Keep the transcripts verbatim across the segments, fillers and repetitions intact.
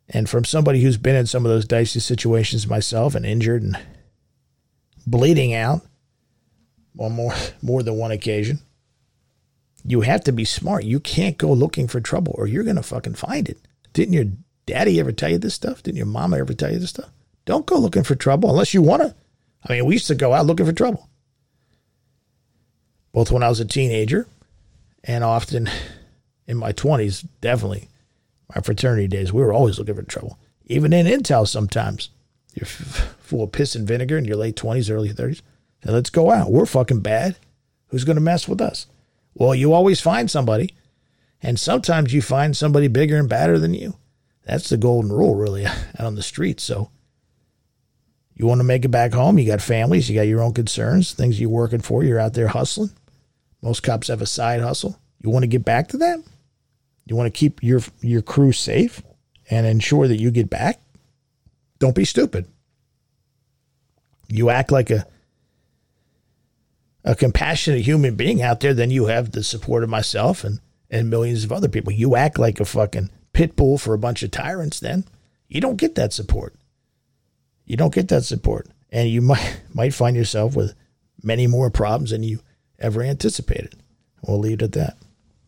And from somebody who's been in some of those dicey situations myself and injured and bleeding out on more, more than one occasion, you have to be smart. You can't go looking for trouble or you're going to fucking find it. Didn't your daddy ever tell you this stuff? Didn't your mama ever tell you this stuff? Don't go looking for trouble unless you want to. I mean, we used to go out looking for trouble. Both when I was a teenager and often in my twenties, definitely. My fraternity days, we were always looking for trouble. Even in Intel sometimes. You're f- full of piss and vinegar in your late twenties, early thirties. And let's go out. We're fucking bad. Who's going to mess with us? Well, you always find somebody. And sometimes you find somebody bigger and badder than you. That's the golden rule, really, out on the streets. So you want to make it back home. You got families. You got your own concerns, things you're working for. You're out there hustling. Most cops have a side hustle. You want to get back to that? You want to keep your your crew safe and ensure that you get back? Don't be stupid. You act like a a compassionate human being out there, then you have the support of myself and, and millions of other people. You act like a fucking pit bull for a bunch of tyrants, then you don't get that support. You don't get that support. And you might might find yourself with many more problems than you ever anticipated. We'll leave it at that.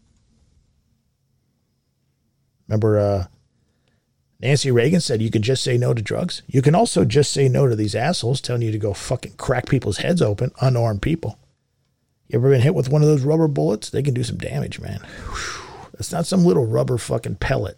Remember, uh, Nancy Reagan said you can just say no to drugs. You can also just say no to these assholes telling you to go fucking crack people's heads open, unarmed people. You ever been hit with one of those rubber bullets? They can do some damage, man. Whew. That's not some little rubber fucking pellet.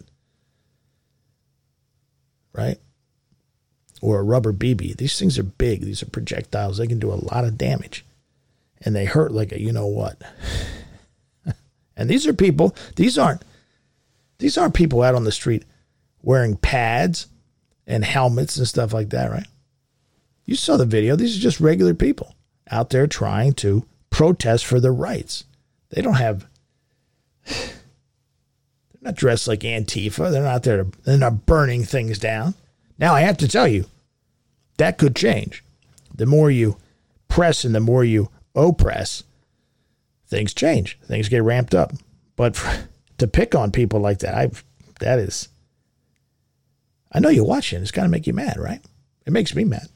Right? Or a rubber B B. These things are big. These are projectiles. They can do a lot of damage. And they hurt like a you-know-what. And these are people, these aren't, These aren't people out on the street wearing pads and helmets and stuff like that, right? You saw the video. These are just regular people out there trying to protest for their rights. They don't have, they're not dressed like Antifa. They're not there to, they're not burning things down. Now, I have to tell you, that could change. The more you press and the more you oppress, things change. Things get ramped up. But for, to pick on people like that, I that is, I know you're watching. It's got to make you mad, right? It makes me mad.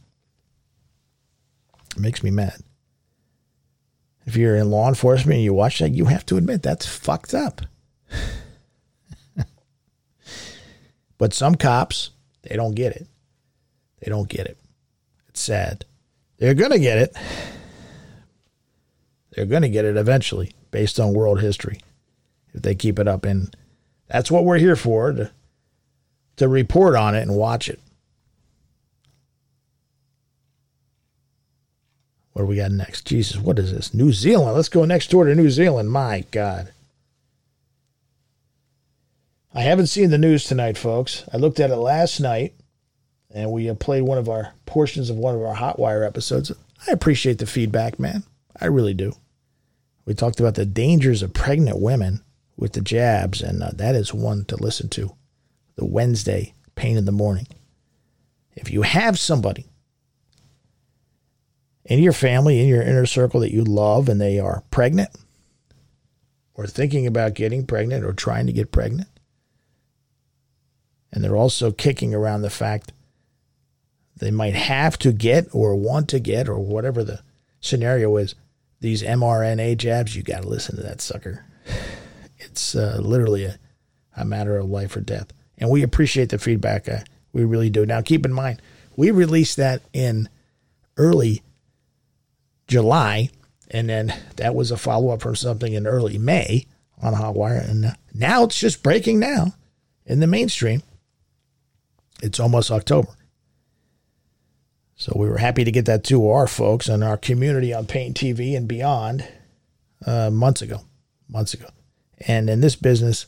It makes me mad. If you're in law enforcement and you watch that, you have to admit that's fucked up. But some cops, they don't get it. They don't get it. It's sad. They're going to get it. They're going to get it eventually based on world history if they keep it up. And that's what we're here for, to, to report on it and watch it. What do we got next? Jesus, what is this? New Zealand. Let's go next door to New Zealand. My God. I haven't seen the news tonight, folks. I looked at it last night, and we played one of our portions of one of our Hotwire episodes. I appreciate the feedback, man. I really do. We talked about the dangers of pregnant women with the jabs, and uh, that is one to listen to. The Wednesday Pain in the Morning. If you have somebody in your family, in your inner circle that you love, and they are pregnant or thinking about getting pregnant or trying to get pregnant, and they're also kicking around the fact they might have to get or want to get, or whatever the scenario is, these mRNA jabs, you got to listen to that sucker. It's uh, literally a, a matter of life or death. And we appreciate the feedback. Uh, we really do. Now, keep in mind, we released that in early July, and then that was a follow-up from something in early May on Hotwire. And uh, now it's just breaking now in the mainstream. It's almost October. So we were happy to get that to our folks and our community on Pain T V and beyond uh, months ago. Months ago. And in this business,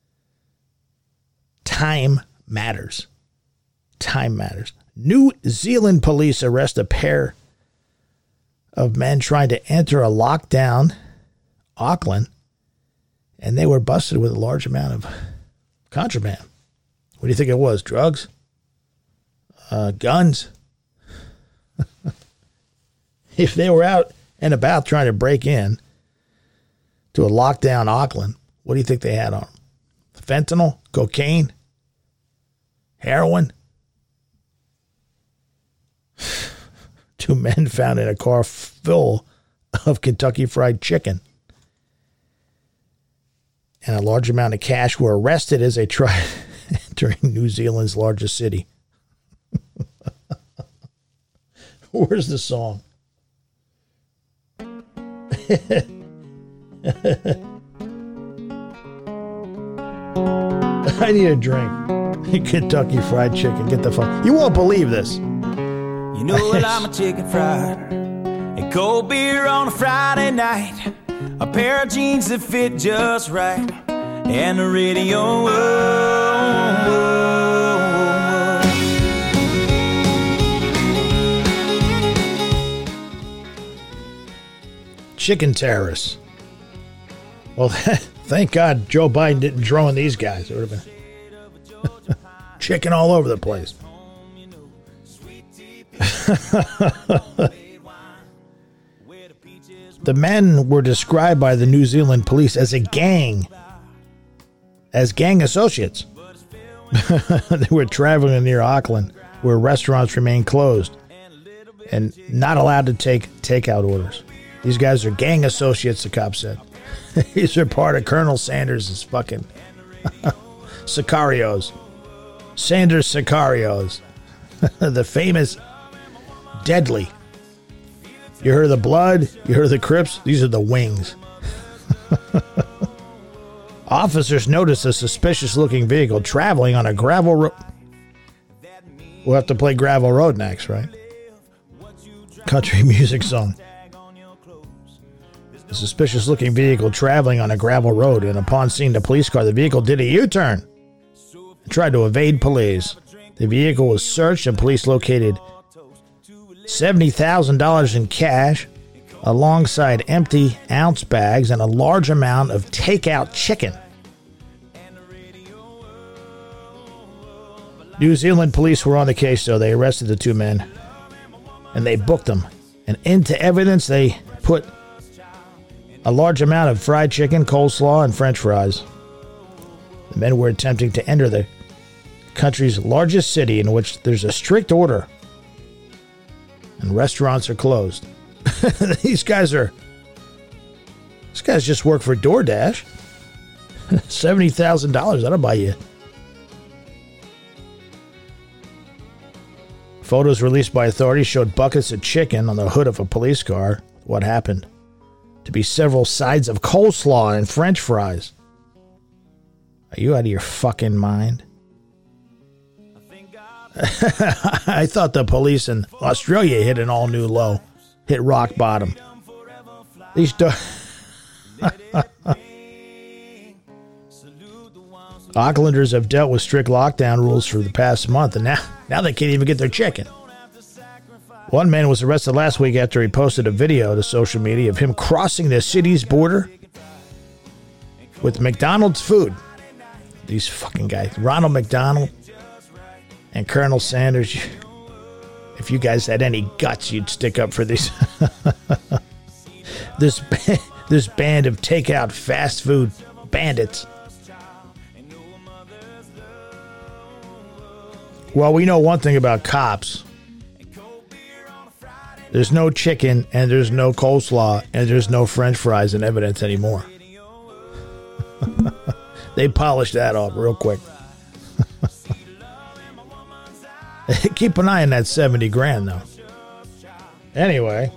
time matters. Time matters. New Zealand police arrest a pair of men trying to enter a lockdown Auckland, and they were busted with a large amount of contraband. What do you think it was? Drugs? Uh, guns? If they were out and about trying to break in to a lockdown Auckland, what do you think they had on them? Fentanyl? Cocaine? Heroin. Two men found in a car full of Kentucky Fried Chicken and a large amount of cash were arrested as they tried entering New Zealand's largest city. Where's the song? I need a drink. Kentucky Fried Chicken. Get the fuck. You won't believe this. You know what? I'm a chicken fried and cold beer on a Friday night. A pair of jeans that fit just right. And the radio. Oh, oh, oh. Chicken terrorists. Well, thank God Joe Biden didn't drone these guys. It would have been chicken all over the place. The men were described by the New Zealand police as a gang, as gang associates. They were traveling near Auckland, where restaurants remain closed and not allowed to take takeout orders. These guys are gang associates, the cop said. These are part of Colonel Sanders' fucking Sicarios. Sanders Sicarios. The famous deadly. You heard the blood, you heard the Crips, these are the wings. Officers noticed a suspicious-looking vehicle traveling on a gravel road. We'll have to play Gravel Road next, right? Country music song. A suspicious-looking vehicle traveling on a gravel road, and upon seeing the police car, the vehicle did a U-turn and tried to evade police. The vehicle was searched, and police located seventy thousand dollars in cash, alongside empty ounce bags and a large amount of takeout chicken. New Zealand police were on the case, so they arrested the two men, and they booked them. And into evidence, they put a large amount of fried chicken, coleslaw, and French fries. The men were attempting to enter the country's largest city, in which there's a strict order and restaurants are closed. These guys are... These guys just work for DoorDash. seventy thousand dollars, that'll buy you. Photos released by authorities showed buckets of chicken on the hood of a police car. What happened to be several sides of coleslaw and French fries. Are you out of your fucking mind? I thought the police in Australia hit an all-new low. Hit rock bottom. These do- Aucklanders have dealt with strict lockdown rules for the past month, and now, now they can't even get their chicken. One man was arrested last week after he posted a video to social media of him crossing the city's border with McDonald's food. These fucking guys. Ronald McDonald and Colonel Sanders. If you guys had any guts, you'd stick up for these. this, this band of takeout fast food bandits. Well, we know one thing about cops. There's no chicken, and there's no coleslaw, and there's no French fries in evidence anymore. They polished that off real quick. Keep an eye on that seventy grand, though. Anyway.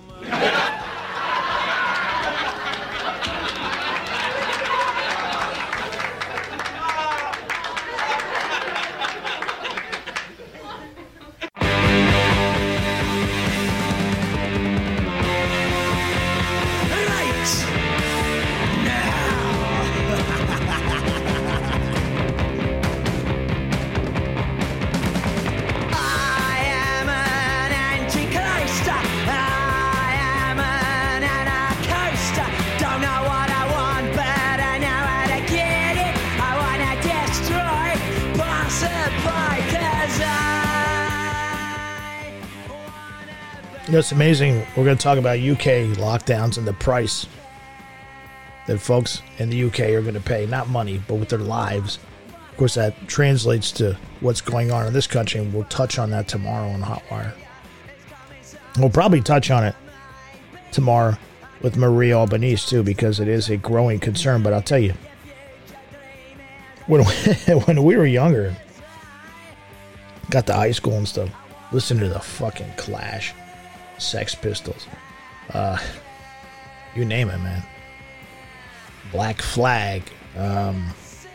You know, it's amazing. We're going to talk about U K lockdowns and the price that folks in the U K are going to pay. Not money, but with their lives. Of course, that translates to what's going on in this country, and we'll touch on that tomorrow on Hot Wire. We'll probably touch on it tomorrow with Marie Albanese, too, because it is a growing concern. But I'll tell you, when we, when we were younger, got to high school and stuff, listen to the fucking Clash, Sex Pistols, uh, you name it, man. Black Flag, um,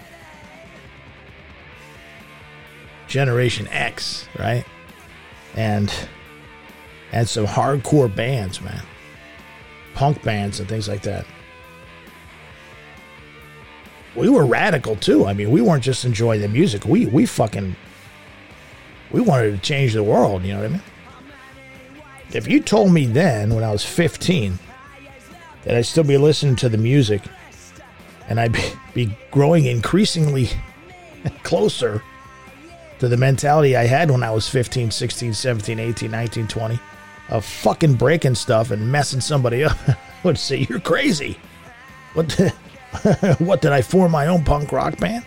Generation X, right? And and some hardcore bands, man. Punk bands and things like that. We were radical too. I mean, we weren't just enjoying the music. We we fucking we wanted to change the world, you know what I mean? If you told me then, when I was fifteen, that I'd still be listening to the music and I'd be, be growing increasingly closer to the mentality I had when I was fifteen, sixteen, seventeen, eighteen, nineteen, twenty, of fucking breaking stuff and messing somebody up, I would say, you're crazy. What, the, what, did I form my own punk rock band?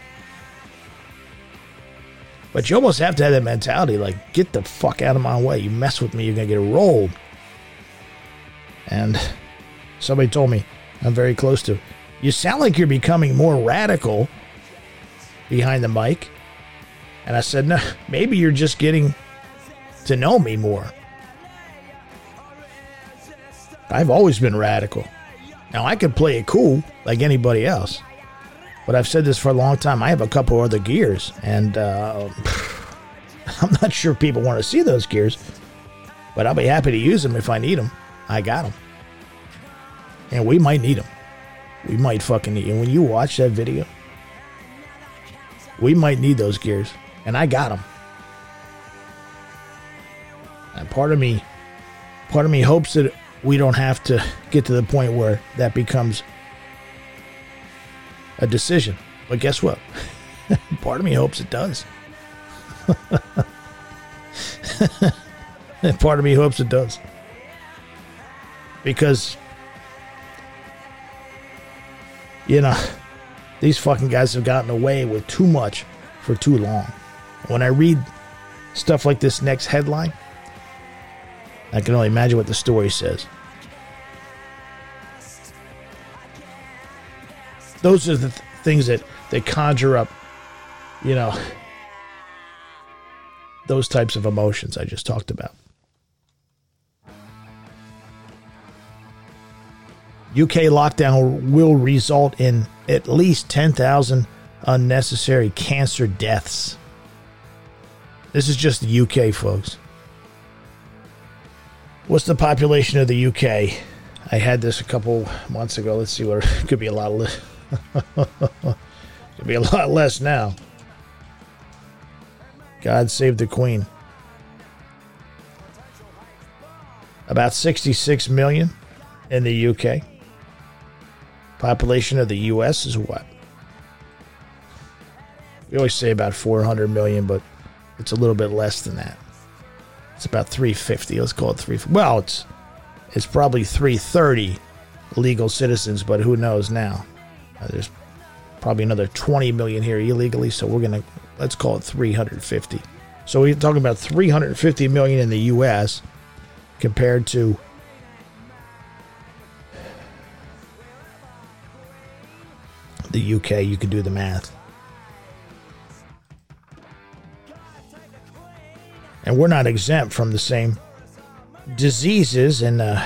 But you almost have to have that mentality, like, get the fuck out of my way. You mess with me, you're going to get rolled. And somebody told me, I'm very close to, you sound like you're becoming more radical behind the mic. And I said, no, maybe you're just getting to know me more. I've always been radical. Now, I could play it cool like anybody else. But I've said this for a long time. I have a couple other gears. And uh, I'm not sure people want to see those gears. But I'll be happy to use them if I need them. I got them. And we might need them. We might fucking need them. And when you watch that video, we might need those gears. And I got them. And part of me, part of me hopes that we don't have to get to the point where that becomes a decision. But guess what? Part of me hopes it does. And part of me hopes it does. Because, you know, these fucking guys have gotten away with too much for too long. When I read stuff like this next headline, I can only imagine what the story says. Those are the th- things that they conjure up, you know, those types of emotions I just talked about. U K lockdown will result in at least ten thousand unnecessary cancer deaths. This is just the U K, folks. What's the population of the U K? I had this a couple months ago. Let's see what it could be. A lot of li- could be a lot less now. God save the Queen. About sixty-six million in the U K. Population of the U S is what? We always say about four hundred million, but it's a little bit less than that. It's about three fifty. Let's call it three fifty. Well, it's it's probably three thirty legal citizens, but who knows now? Uh, there's probably another twenty million here illegally, so we're going to, let's call it three hundred fifty. So we're talking about three hundred fifty million in the U S compared to the U K. You can do the math. And we're not exempt from the same diseases and uh,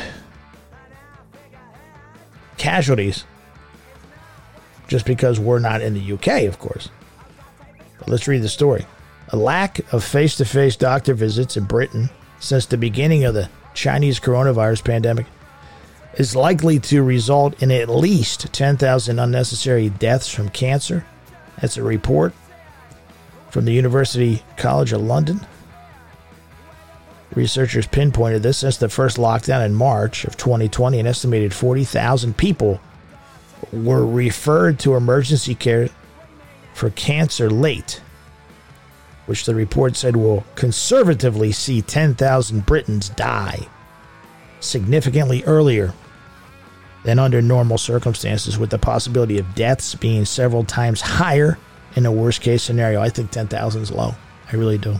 casualties just because we're not in the U K, of course. But let's read the story. A lack of face-to-face doctor visits in Britain since the beginning of the Chinese coronavirus pandemic is likely to result in at least ten thousand unnecessary deaths from cancer. That's a report from the University College of London. Researchers pinpointed this since the first lockdown in March of twenty twenty. An estimated forty thousand people were referred to emergency care for cancer late, which the report said will conservatively see ten thousand Britons die significantly earlier than under normal circumstances, with the possibility of deaths being several times higher in a worst case scenario. I think ten thousand is low. I really do.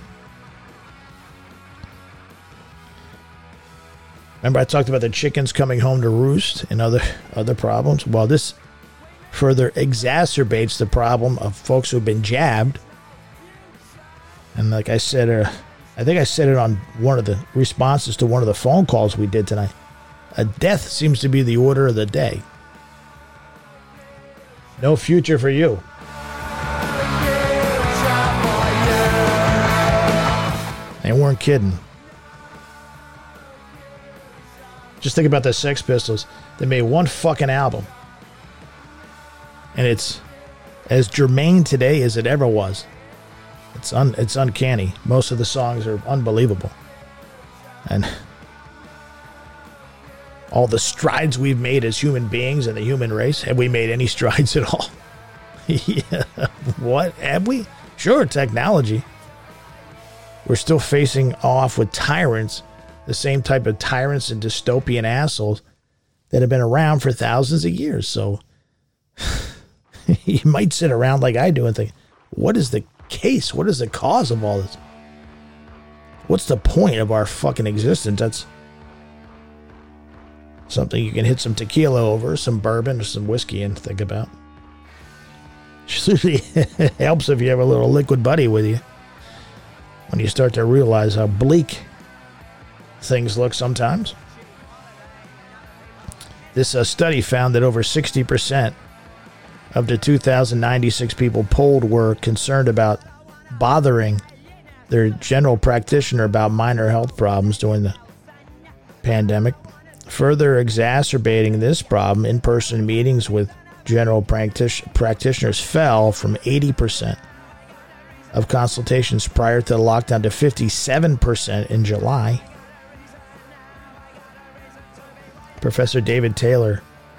Remember I talked about the chickens coming home to roost and other other problems? Well, this further exacerbates the problem of folks who've been jabbed. And like I said, uh, I think I said it on one of the responses to one of the phone calls we did tonight. A death seems to be the order of the day. No future for you. They weren't kidding. Just think about the Sex Pistols. They made one fucking album. And it's as germane today as it ever was. It's un, it's uncanny. Most of the songs are unbelievable. And all the strides we've made as human beings in the human race, have we made any strides at all? Yeah. What? Have we? Sure, technology. We're still facing off with tyrants, the same type of tyrants and dystopian assholes that have been around for thousands of years. So you might sit around like I do and think, what is the case? What is the cause of all this? What's the point of our fucking existence? That's something you can hit some tequila over, some bourbon, or some whiskey and think about. It helps if you have a little liquid buddy with you when you start to realize how bleak things look sometimes. This uh, study found that over sixty percent of the two thousand ninety-six people polled were concerned about bothering their general practitioner about minor health problems during the pandemic. Further exacerbating this problem, in-person meetings with general practice- practitioners fell from eighty percent of consultations prior to the lockdown to fifty-seven percent in July. Professor David Taylor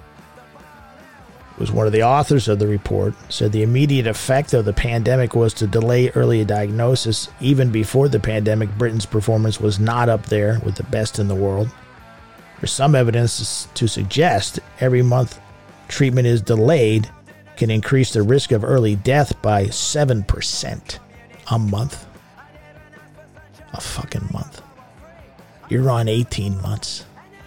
was one of the authors of the report, said the immediate effect of the pandemic was to delay early diagnosis. Even before the pandemic, Britain's performance was not up there with the best in the world. There's some evidence to suggest every month treatment is delayed can increase the risk of early death by seven percent a month. A fucking month. You're on eighteen months.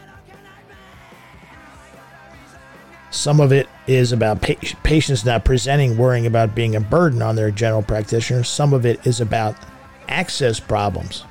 Some of it is about pa- patients not presenting, worrying about being a burden on their general practitioner. Some of it is about access problems.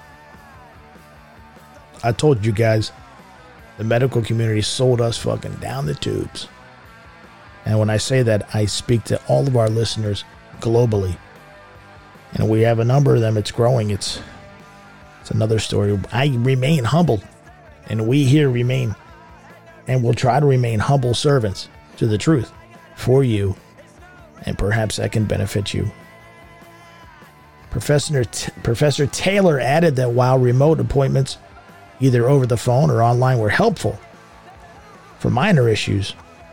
I told you guys, the medical community sold us fucking down the tubes. And when I say that, I speak to all of our listeners globally. And we have a number of them. It's growing. It's, it's another story. I remain humble. And we here remain and will try to remain humble servants to the truth for you, and perhaps that can benefit you. Professor T- Professor Taylor added that while remote appointments, either over the phone or online, were helpful for minor issues,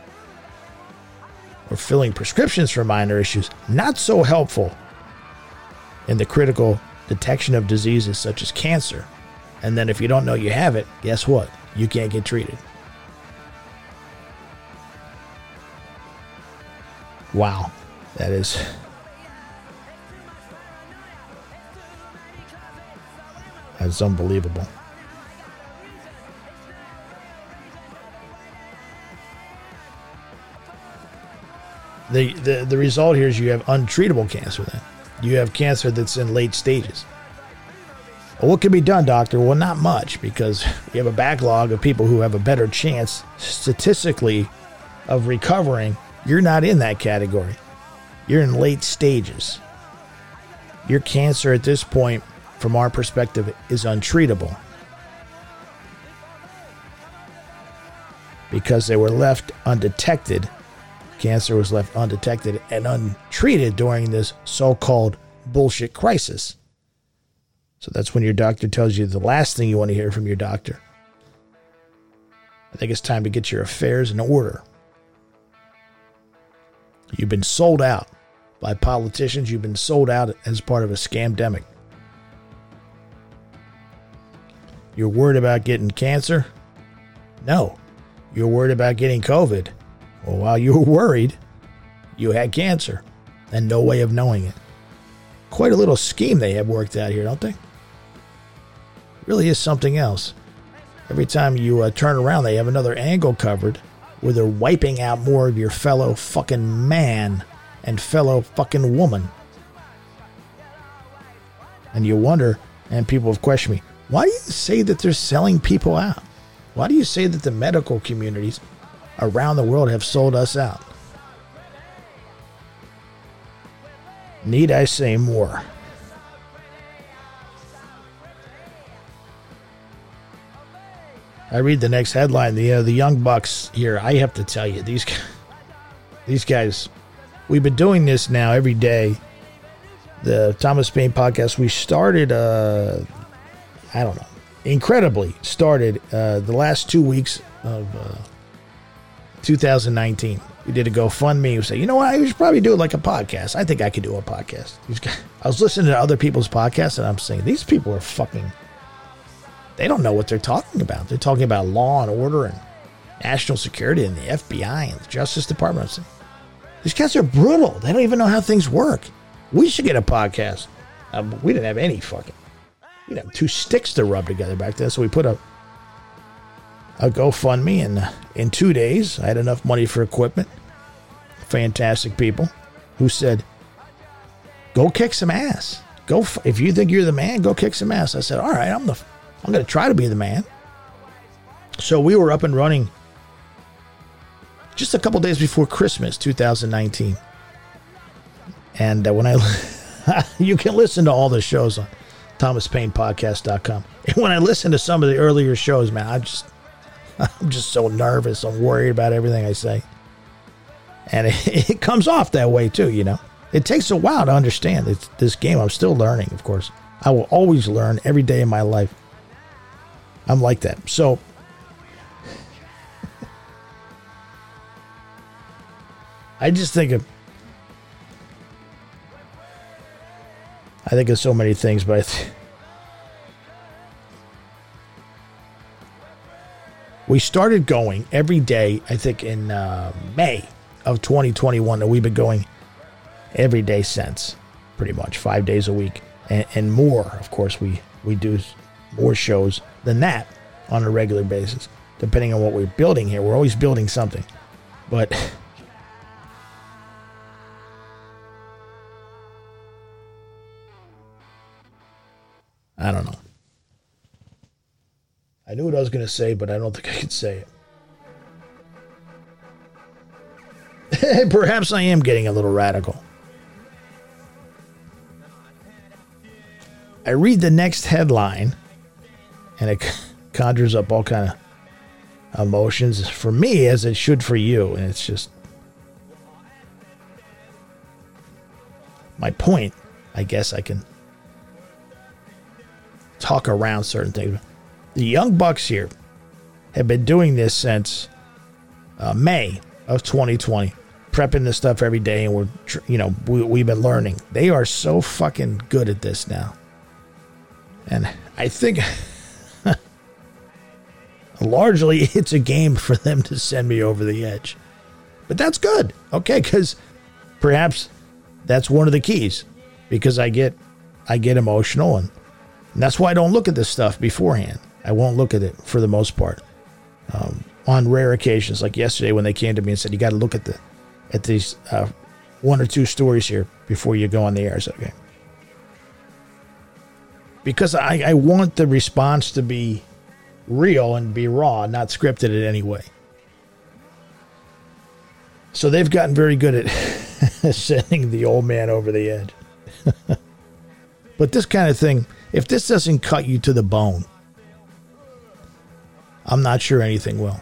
or filling prescriptions for minor issues, not so helpful in the critical detection of diseases such as cancer. And then if you don't know you have it, guess what? You can't get treated. Wow, that is that's unbelievable. The, the the result here is you have untreatable cancer then. You have cancer that's in late stages. Well, what can be done, doctor? Well, not much, because we have a backlog of people who have a better chance statistically of recovering. You're not in that category. You're in late stages. Your cancer at this point, from our perspective, is untreatable because they were left undetected. Cancer was left undetected and untreated during this so-called bullshit crisis. So that's when your doctor tells you the last thing you want to hear from your doctor. I think it's time to get your affairs in order. You've been sold out by politicians. You've been sold out as part of a scamdemic. You're worried about getting cancer? No. You're worried about getting COVID. Well, while you were worried, you had cancer. and no way of knowing it. Quite a little scheme they have worked out here, don't they? Really is something else. Every time you uh, turn around, they have another angle covered where they're wiping out more of your fellow fucking man and fellow fucking woman. And you wonder, and people have questioned me, why do you say that they're selling people out? Why do you say that the medical communities around the world have sold us out? Need I say more? I read the next headline. The uh, the Young Bucks here. I have to tell you, these these guys. We've been doing this now every day. The Thomas Paine podcast. We started. Uh, I don't know. Incredibly started uh, the last two weeks of uh, two thousand nineteen. We did a GoFundMe. We said, you know what? I should probably do it like a podcast. I think I could do a podcast. These guys, I was listening to other people's podcasts, and I'm saying these people are fucking. They don't know what they're talking about. They're talking about law and order and national security and the F B I and the Justice Department. I'm saying, these guys are brutal. They don't even know how things work. We should get a podcast. Um, we didn't have any fucking. We didn't have two sticks to rub together back then, so we put up a GoFundMe, and uh, in two days, I had enough money for equipment. Fantastic people who said, "Go kick some ass. Go f- if you think you're the man, go kick some ass." I said, "All right, I'm the." F- I'm going to try to be the man. So we were up and running just a couple days before Christmas, two thousand nineteen. And uh, when I, you can listen to all the shows on thomas paine podcast dot com. And when I listen to some of the earlier shows, man, I just, I'm just so nervous. I'm worried about everything I say. And it, it comes off that way too, you know. It takes a while to understand it's, this game. I'm still learning, of course. I will always learn every day of my life. I'm like that. So, I just think of, I think of so many things, but I th- we started going every day, I think in uh, May of twenty twenty-one, and we've been going every day since, pretty much five days a week, and, and more. Of course, we, we do more shows than that on a regular basis, depending on what we're building here. We're always building something, but I don't know. I knew what I was going to say, but I don't think I could say it. Perhaps I am getting a little radical. I read the next headline, and it conjures up all kind of emotions for me, as it should for you. And it's just my point. I guess I can talk around certain things. The Young Bucks here have been doing this since uh, May of twenty twenty, prepping this stuff every day, and we're, you know, we, we've been learning. They are so fucking good at this now. And I think largely it's a game for them to send me over the edge. But that's good. Okay, because perhaps that's one of the keys. Because I get I get emotional, and, and that's why I don't look at this stuff beforehand. I won't look at it for the most part. Um, on rare occasions, like yesterday when they came to me and said, you got to look at the at these uh, one or two stories here before you go on the air. I said, okay. Because I, I want the response to be real and be raw, not scripted in any way. So they've gotten very good at sending the old man over the edge. But this kind of thing, if this doesn't cut you to the bone, I'm not sure anything will.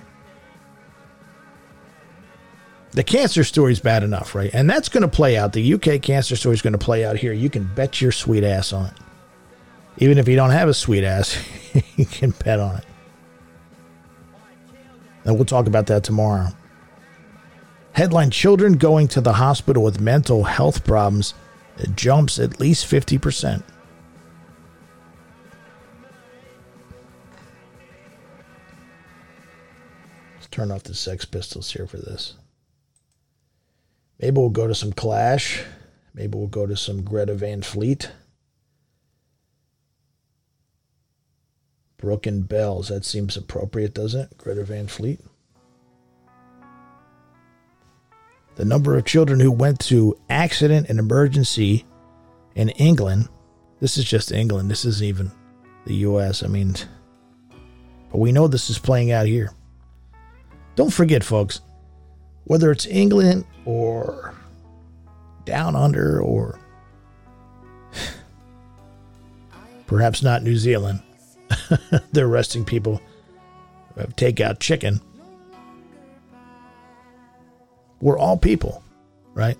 The cancer story's bad enough, right? And that's going to play out. The U K cancer story is going to play out here. You can bet your sweet ass on it. Even if you don't have a sweet ass, you can bet on it. And we'll talk about that tomorrow. Headline, children going to the hospital with mental health problems jumps at least fifty percent. Let's turn off the Sex Pistols here for this. Maybe we'll go to some Clash Maybe we'll go to some Greta Van Fleet. Broken bells. That seems appropriate, doesn't it? Greta Van Fleet. The number of children who went to accident and emergency in England. This is just England. This isn't even the U S. I mean, but we know this is playing out here. Don't forget, folks, whether it's England or down under or perhaps not New Zealand, they're arresting people who have takeout chicken. We're all people, right?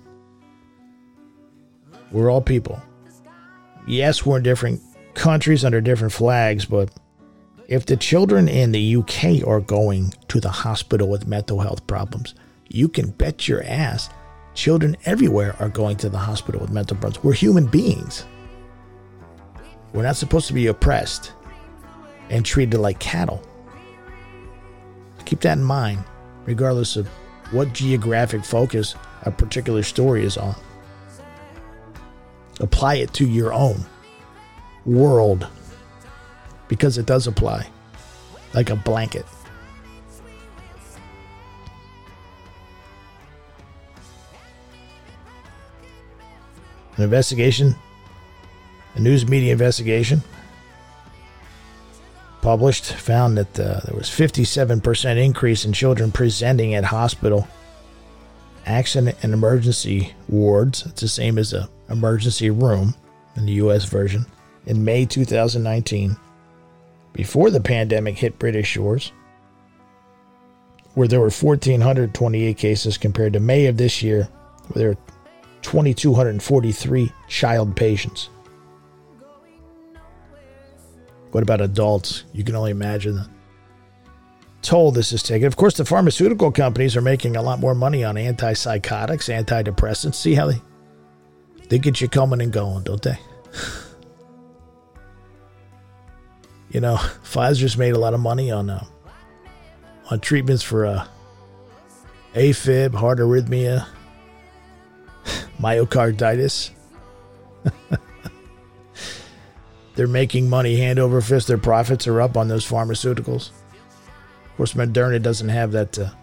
We're all people. Yes, we're in different countries under different flags, but if the children in the U K are going to the hospital with mental health problems, you can bet your ass children everywhere are going to the hospital with mental problems. We're human beings. We're not supposed to be oppressed and treated like cattle. Keep that in mind, regardless of what geographic focus a particular story is on. Apply it to your own world, because it does apply like a blanket. An investigation, a news media investigation published, found that uh, there was fifty-seven percent increase in children presenting at hospital accident and emergency wards. It's the same as a emergency room in the U S version. In May two thousand nineteen, before the pandemic hit British shores, where there were one thousand four hundred twenty-eight cases, compared to May of this year, where there were two thousand two hundred forty-three child patients. What about adults? You can only imagine the toll this is taking. Of course, the pharmaceutical companies are making a lot more money on antipsychotics, antidepressants. See how they, they get you coming and going, don't they? You know, Pfizer's made a lot of money on uh, on treatments for uh, AFib, heart arrhythmia, myocarditis. They're making money hand over fist. Their profits are up on those pharmaceuticals. Of course, Moderna doesn't have that uh,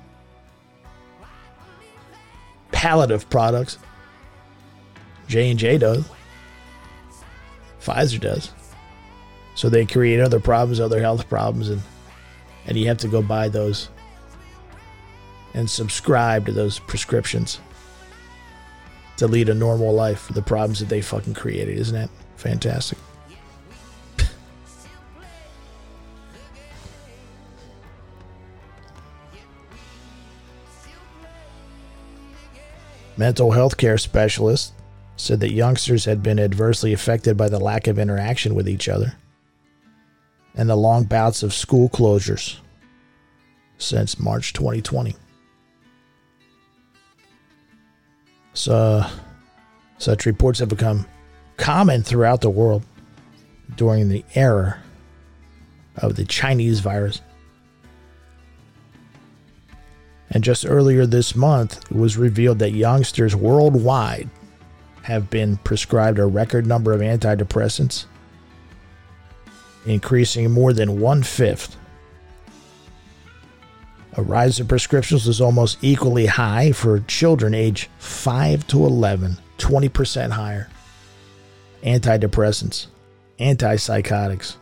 palette of products. J and J does. Pfizer does. So they create other problems, other health problems, and and you have to go buy those and subscribe to those prescriptions to lead a normal life for the problems that they fucking created. Isn't that fantastic? Mental health care specialists said that youngsters had been adversely affected by the lack of interaction with each other and the long bouts of school closures since March twenty twenty. So, such reports have become common throughout the world during the era of the Chinese virus. And just earlier this month, it was revealed that youngsters worldwide have been prescribed a record number of antidepressants, increasing more than one-fifth. A rise in prescriptions was almost equally high for children aged five to eleven, twenty percent higher. Antidepressants, antipsychotics.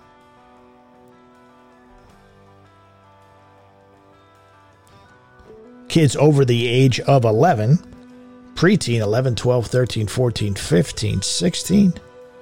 Kids over the age of eleven, preteen, eleven, twelve, thirteen, fourteen, fifteen, sixteen.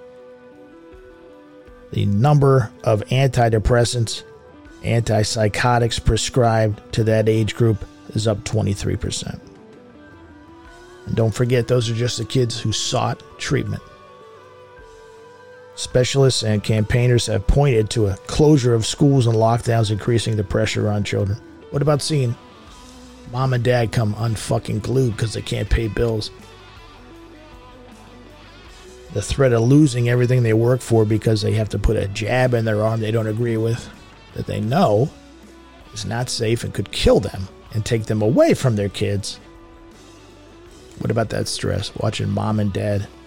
The number of antidepressants, antipsychotics prescribed to that age group is up twenty-three percent. And don't forget, those are just the kids who sought treatment. Specialists and campaigners have pointed to a closure of schools and lockdowns increasing the pressure on children. What about seeing mom and dad come unfucking glued because they can't pay bills? The threat of losing everything they work for because they have to put a jab in their arm they don't agree with, that they know is not safe and could kill them and take them away from their kids. What about that stress? Watching mom and dad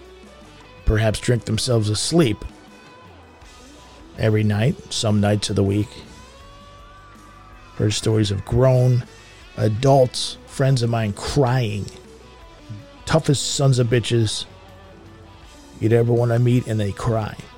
perhaps drink themselves asleep every night, some nights of the week. Heard stories of grown adults, friends of mine, crying. Toughest sons of bitches you'd ever want to meet, and they cry.